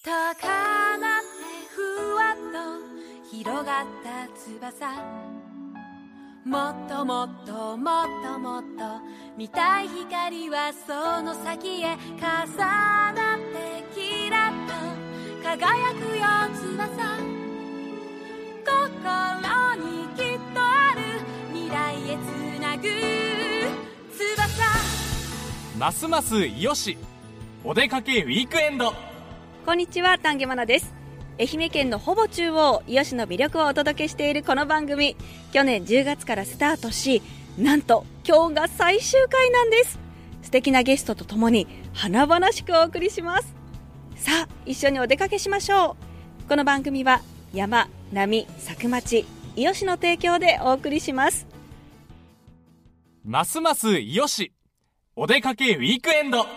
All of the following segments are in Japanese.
高鳴ってふわっと広がった翼、もっともっともっともっと見たい光はその先へ重なってキラッと輝くよ翼、心にきっとある未来へつなぐ翼。 ますますいよしお出かけウィークエンド。 こんにちは、丹下愛菜です。愛媛県のほぼ中央、伊予市の魅力をお届けしているこの番組、去年10月からスタートし、なんと今日が最終回なんです。素敵なゲストとともに華々しくお送りします。さあ、一緒にお出かけしましょう。この番組は山、波、佐久町、伊予市の提供でお送りします。 ますますいよしお出かけウィークエンド。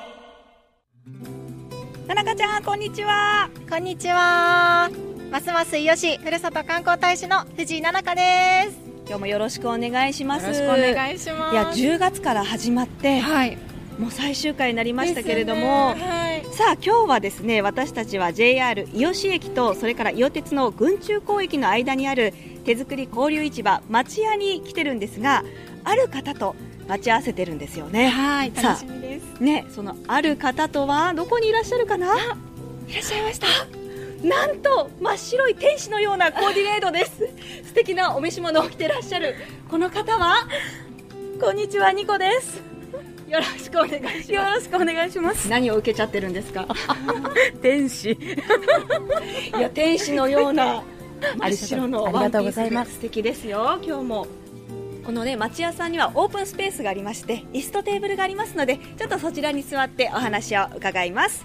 田中ちゃん、こんにちは。 こんにちは。ますますいよしふるさと観光大使の藤井奈々香です。 今日もよろしくお願いします。 よろしくお願いします。 いや、10月から始まって、 はい、 もう最終回になりましたけれども、 ですね、はい、 さあ今日はですね、私たちは JR 伊予市駅とそれから伊予鉄の郡中港駅の間にある手作り交流市場町屋に来てるんですが、ある方と待ち合わせてるんですよね。 はい、楽しみですね。そのある方とはどこにいらっしゃるかな。 いらっしゃいました。 なんと真っ白い天使のようなコーディネートです。素敵なお召し物を着てらっしゃるこの方は、こんにちは、ニコです。よろしくお願いします。よろしくお願いします。何を受けちゃってるんですか。天使。いや、天使のような真っ白のワンピースが素敵ですよ。今日もこのね、町屋さんにはオープンスペースがありまして、椅子とテーブルがありますので、ちょっとそちらに座ってお話を伺います。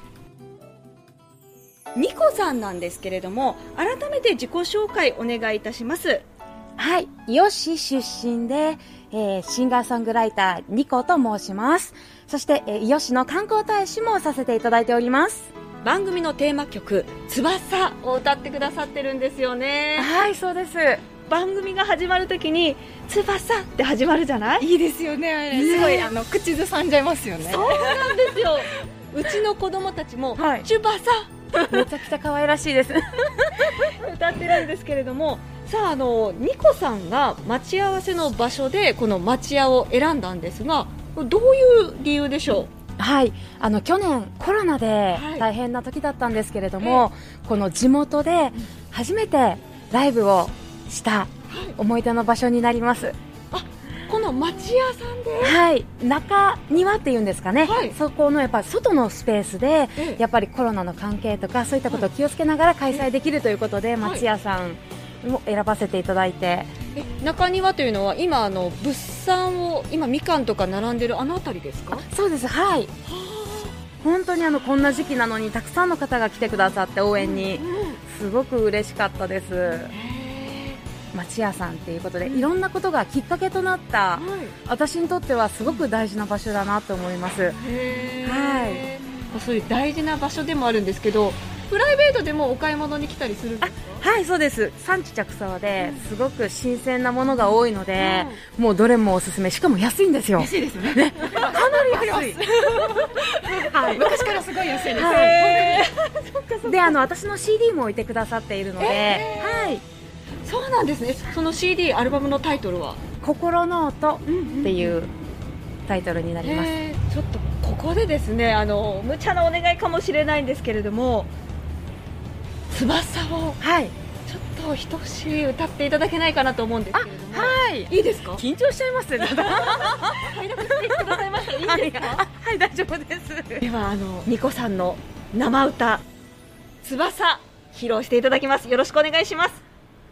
ニコさんなんですけれども、改めて自己紹介お願いいたします。 はい、伊予市出身で、シンガーソングライターニコと申します。そして、伊予市の観光大使もさせていただいております。 番組のテーマ曲翼を歌ってくださってるんですよね。 はい、そうです。 番組が始まるときに翼って始まるじゃない。 いいですよね、あれ、すごい口ずさんじゃいますよね。 そうなんですよ。うちの子供たちも、 はい、 翼めちゃくちゃ可愛らしいです歌ってるんですけれども、さあ、ニコさんが待ち合わせの場所でこの町屋を選んだんですが、どういう理由でしょう。 はい、去年コロナで大変な時だったんですけれども、この地元で初めてライブをした思い出の場所になります。 あ、この町屋さんで、 はい、中庭っていうんですかね、 はい、 そこのやっぱ外のスペースで、やっぱりコロナの関係とかそういったことを気をつけながら開催できるということで、町屋さんを選ばせていただいて。 中庭というのは今物産を、今みかんとか並んでるあの辺りですか。 そうです。はい、本当にこんな時期なのにたくさんの方が来てくださって応援に、すごく嬉しかったです。町屋さんということで、いろんなことがきっかけとなった、私にとってはすごく大事な場所だなと思います。はい、 そういう大事な場所でもあるんですけど、プライベートでもお買い物に来たりするんですか。 はい、そうです。産地直送ですごく新鮮なものが多いので、もうどれもおすすめ。しかも安いんですよ。 安いですね。 かなり安い。 はい、昔からすごい安いです。 はい、で、私の CD も置いてくださっているので、はい。 そうなんですね。その CD アルバムのタイトルは心ノートっていうタイトルになります。 ちょっとここでですね、無茶なお願いかもしれないんですけれども、翼を、 はい、 ちょっと一節歌っていただけないかなと思うんですけれども。 はい、 いいですか。 緊張しちゃいますね。 快諾してくださいました。いいですか。 はい、大丈夫です。 ではニコさんの生歌翼披露していただきます。よろしくお願いします。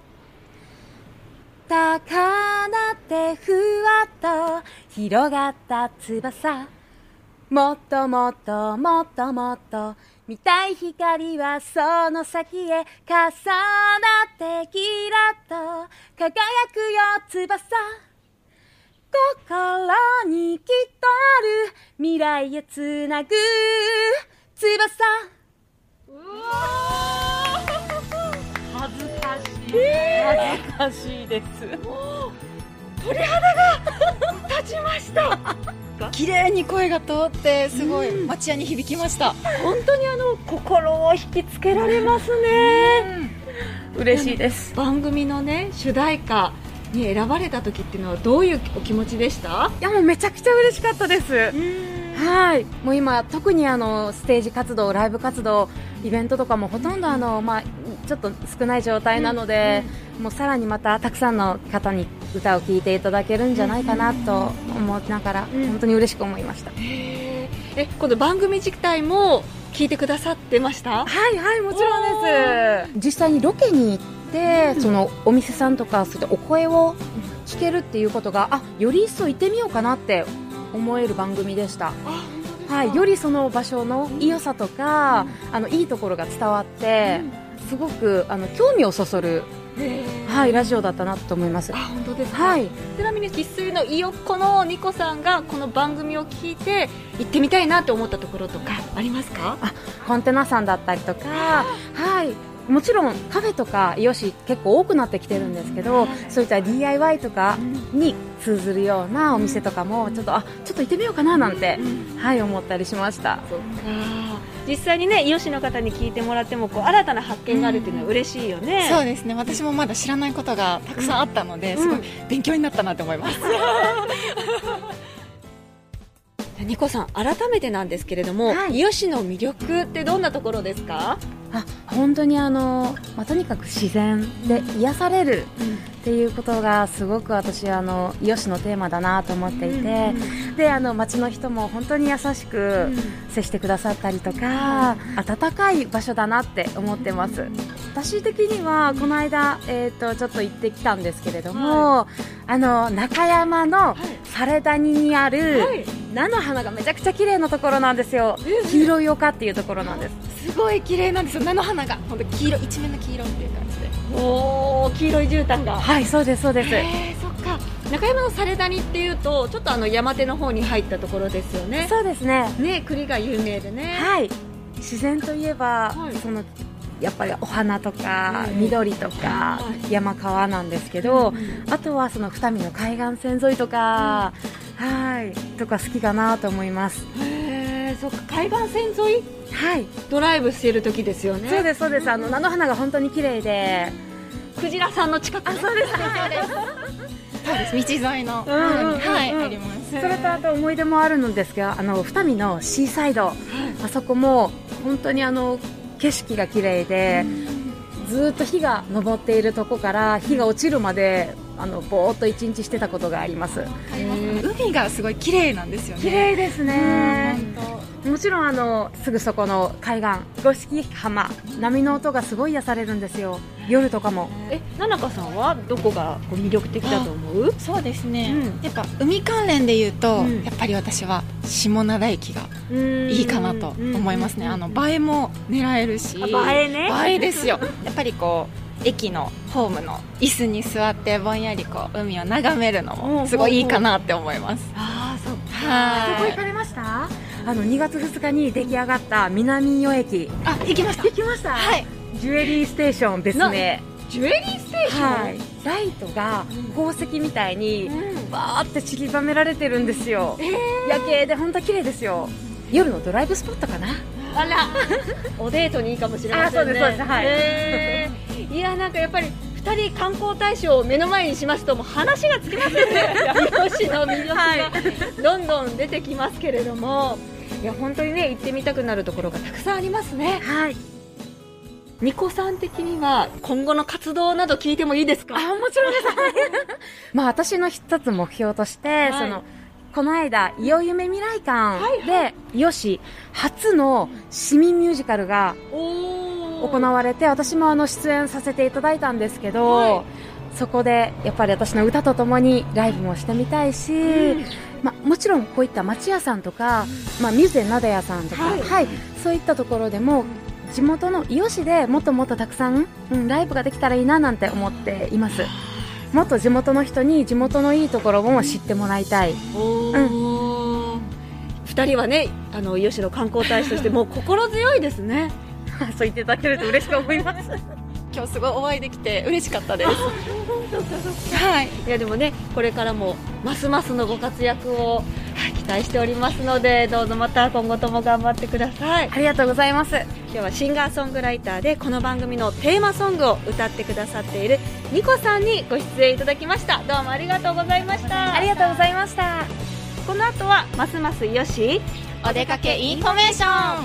高鳴ってふわっと広がった翼、もっともっともっともっと見たい光はその先へ重なってキラッと輝くよ翼、心にきっとある未来へつなぐ翼。 うわ恥ずかしい、恥ずかしいです。 鳥肌が立ちました。 か？ 綺麗に声が通ってすごい町屋に響きました。 本当に心を引きつけられますね。嬉しいです。番組のね主題歌に選ばれた時っていうのはどういうお気持ちでした？ いやもうめちゃくちゃ嬉しかったです。はい、もう今特にステージ活動、ライブ活動、イベントとかもほとんどちょっと少ない状態なので、もうさらにまたたくさんの方に歌を聴いていただけるんじゃないかなと思いながら、本当に嬉しく思いました。 この番組自体も聞いてくださってました？ はいはい、もちろんです。実際にロケに行ってそのお店さんとかそういったお声を聞けるっていうことがより一層行ってみようかなって思える番組でした。はい、よりその場所の良さとかいいところが伝わって、すごく興味をそそる、はい、ラジオだったなと思います。 本当ですか？ はい。 ちなみに生粋のいよっこのニコさんがこの番組を聞いて行ってみたいなと思ったところとかありますか？ コンテナさんだったりとか、はい、もちろんカフェとかイオシ結構多くなってきてるんですけど、そういった DIY とかに通ずるようなお店とかもちょっと行ってみようかななんて、はい、思ったりしました。 実際にねイオシの方に聞いてもらっても新たな発見があるっていうのは嬉しいよね。 そうですね、私もまだ知らないことがたくさんあったので、すごい勉強になったなと思います。 ニコさん、改めてなんですけれども、イオシの魅力ってどんなところですか？ 本当にとにかく自然で癒されるっていうことがすごく私イオシのテーマだなと思っていて、で街の人も本当に優しく接してくださったりとか、温かい場所だなって思ってます。私的にはこの間、ちょっと行ってきたんですけれども、中山のサレ谷にある菜の花がめちゃくちゃ綺麗なところなんですよ。黄色い丘っていうところなんです。 すごい綺麗なんですよ。菜の花が本当黄色、一面の黄色っていう感じで。 黄色い絨毯が。 はい、そうですそうです。 そっか。中山のサレ谷っていうとちょっと山手の方に入ったところですよね。 そうですね。 栗が有名でね。 はい。自然といえば、やっぱりお花とか緑とか山川なんですけど、あとはその二見の海岸線沿いとか、とか好きかなと思います。 そっか、海岸線沿い、ドライブしている時ですよね。 そうですそうです。菜の花が本当に綺麗で、 クジラさんの近く、 そうです、 そうです。道沿いのあります。 それとあと思い出もあるのですが、二見のシーサイド、あそこも本当に景色が綺麗で、ずっと日が昇っているとこから日が落ちるまでぼーっと一日してたことがあります。 海がすごい綺麗なんですよね。 綺麗ですね。もちろんすぐそこの海岸、五色浜、波の音がすごい癒されるんですよ。夜とかも。 ななかさんはどこが魅力的だと思う？ そうですね、やっぱ海関連でいうと、やっぱり私は下灘駅がいいかなと思いますね。映えも狙えるし、 映えね、 映えですよ。やっぱり駅のホームの椅子に座ってぼんやり海を眺めるのもすごいいいかなって思います。 そっか。そこ行かれました？2月2日に出来上がった南予駅。 行きました。 行きました。はい。ジュエリーステーションですね。 ジュエリーステーション。 はい。ライトが宝石みたいにバーって散りばめられてるんですよ。夜景で本当綺麗ですよ。夜のドライブスポットかな。 あら、おデートにいいかもしれませんね。 そうですそうです。はい。 いや、なんかやっぱり2人観光大使を目の前にしますともう話がつきませんね。イオシの魅力がどんどん出てきますけれども、いや本当にね行ってみたくなるところがたくさんありますね。 はい。 ニコさん的には今後の活動など聞いてもいいですか？ もちろんです。私の一つ目標として、この間いよ夢未来館でイオシ初の市民ミュージカルが行われて、私も出演させていただいたんですけど、そこでやっぱり私の歌とともにライブもしてみたいし、もちろんこういった町屋さんとか、ミュゼなでやさんとか、そういったところでも地元の伊予市でもっともっとたくさん、ライブができたらいいななんて思っています。もっと地元の人に地元のいいところも知ってもらいたい。 2人はね伊予市の観光大使としてもう心強いですね。 そう言っていただけると嬉しく思います。 今日すごいお会いできて嬉しかったです。 いやでもねこれからもますますのご活躍を、 期待しておりますので、どうぞまた今後とも頑張ってください。 ありがとうございます。 今日はシンガーソングライターでこの番組のテーマソングを歌ってくださっているニコさんにご出演いただきました。どうもありがとうございました。 ありがとうございました。 この後はますますよしお出かけインフォメーション。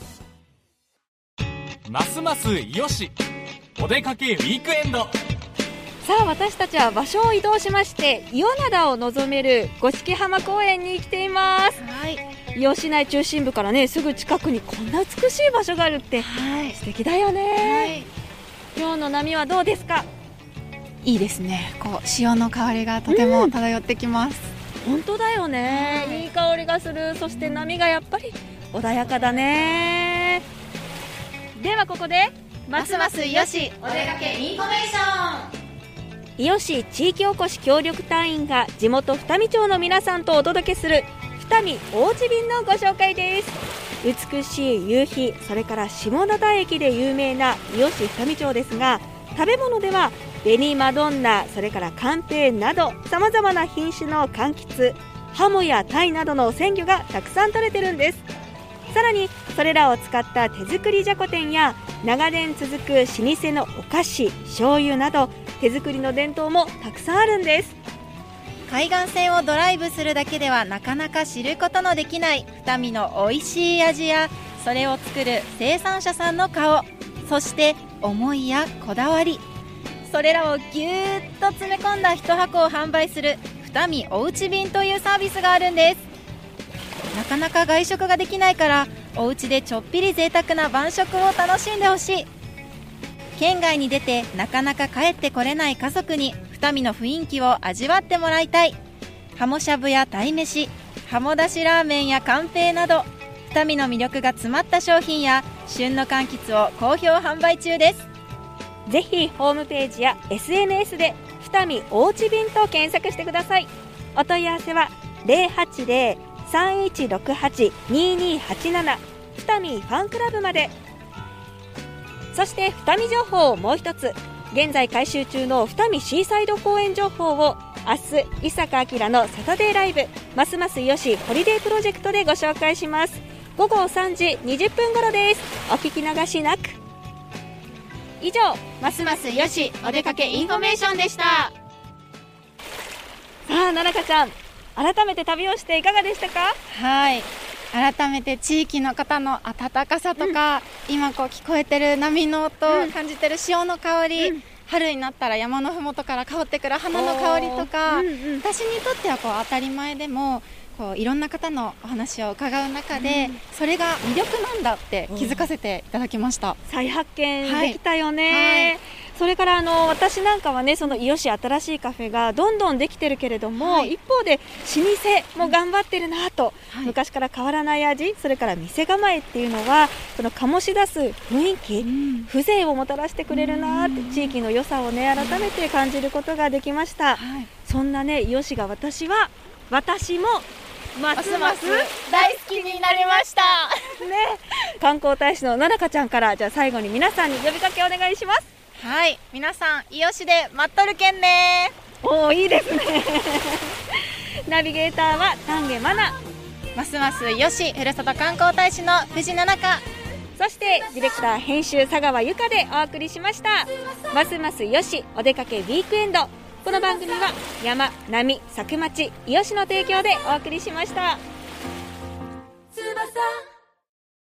ますますよしお出かけウィークエンド。 さあ、私たちは場所を移動しまして伊予灘を望める五色浜公園に来ています。 はい、 伊予市内中心部からね、すぐ近くにこんな美しい場所があるって、素敵だよね。今日の波はどうですか？ いいですね。こう潮の香りがとても漂ってきます。 本当だよね、いい香りがする。そして波がやっぱり穏やかだね。ではここでますますよしお出かけインフォメーション。 伊予市地域おこし協力隊員が地元二見町の皆さんとお届けする二見大地便のご紹介です。美しい夕日、それから下灘駅で有名な伊予市二見町ですが、食べ物では紅マドンナ、それから寒平などさまざまな品種の柑橘、ハモやタイなどの鮮魚がたくさん取れてるんです。さらにそれらを使った手作りじゃこ天や長年続く老舗のお菓子、醤油など手作りの伝統もたくさんあるんです。 海岸線をドライブするだけではなかなか知ることのできない二見の美味しい味や、それを作る生産者さんの顔、そして思いやこだわり、それらをぎゅーっと詰め込んだ一箱を販売する二見おうち便というサービスがあるんです。なかなか外食ができないから、お家でちょっぴり贅沢な晩食を楽しんでほしい。県外に出てなかなか帰ってこれない家族に二見の雰囲気を味わってもらいたい。ハモしゃぶや鯛めし、ハモだしラーメンや寒平など二見の魅力が詰まった商品や旬の柑橘を好評販売中です。 ぜひホームページや SNS で二見おうち便と検索してください。お問い合わせは 080-3168-2287 二見ファンクラブまで。そして二見情報をもう一つ、現在開催中の二見シーサイド公演情報を明日伊坂明のサタデーライブますますよしホリデープロジェクトでご紹介します。午後3時20分頃です。お聞き流しなく。以上、 ますますよしお出かけインフォメーションでした。 さあ、ななかちゃん、改めて旅をしていかがでしたか？ はい、改めて地域の方の温かさとか、今こう聞こえてる波の音、感じてる潮の香り、春になったら山のふもとから香ってくる花の香りとか、私にとってはこう当たり前でもこういろんな方のお話を伺う中で、それが魅力なんだって気づかせていただきました。 再発見できたよね。それから私なんかはね、その伊予市新しいカフェがどんどんできてるけれども、一方で老舗も頑張ってるなと、昔から変わらない味、それから店構えっていうのはその醸し出す雰囲気、風情をもたらしてくれるなって、地域の良さをね改めて感じることができました。そんなね伊予市が私もますます大好きになりましたね。観光大使のななかちゃんから、じゃあ最後に皆さんに呼びかけお願いします。 はい、皆さん伊予市で待っとるけんね。 おー、いいですねナビゲーターは丹下真奈、 ますますよしふるさと観光大使の藤奈々香、 そしてディレクター編集佐川由香でお送りしました。ますますよしお出かけウィークエンド。この番組は山、波、佐久町、伊予市の提供でお送りしました。 翼